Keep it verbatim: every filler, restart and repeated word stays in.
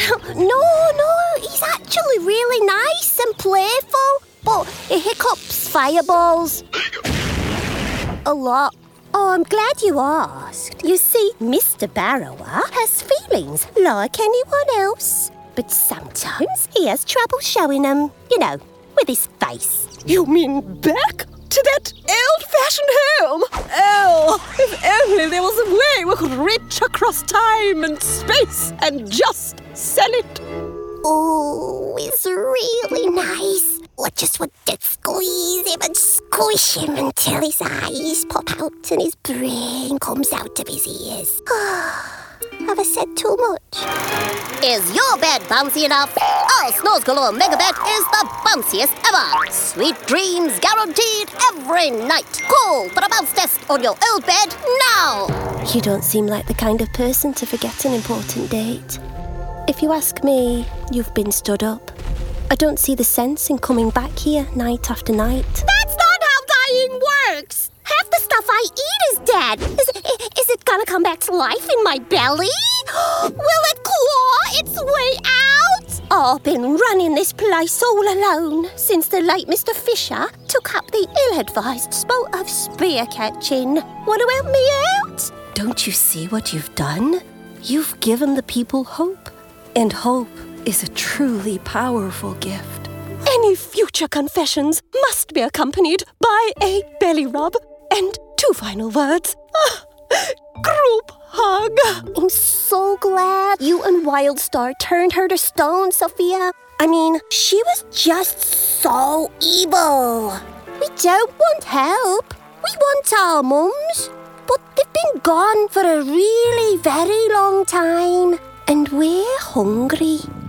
No, no, he's actually really nice and playful, but he hiccups fireballs a lot. Oh, I'm glad you asked. You see, Mister Barrower has feelings like anyone else, but sometimes he has trouble showing them, you know, with his face. You mean back to that old-fashioned home? Oh, if only there was a way we could reach across time and space and just sell it. Oh, it's really nice. I just want to squeeze him and squish him until his eyes pop out and his brain comes out of his ears. Have I said too much? Is your bed bouncy enough? Our Snores Galore Mega Bed is the bounciest ever. Sweet dreams guaranteed every night. Call for a bounce test on your old bed now. You don't seem like the kind of person to forget an important date. If you ask me, you've been stood up. I don't see the sense in coming back here night after night. That's not how dying works. Half the stuff I eat is dead. Is it, is it gonna come back to life in my belly? Will it claw its way out? Oh, I've been running this place all alone since the late Mister Fisher took up the ill-advised sport of spear catching. Want to help me out? Don't you see what you've done? You've given the people hope, and hope is a truly powerful gift. Any future confessions must be accompanied by a belly rub and two final words. Ah, group hug. I'm so glad you and Wildstar turned her to stone, Sophia. I mean, she was just so evil. We don't want help. We want our mums. But they've been gone for a really very long time. And we're hungry.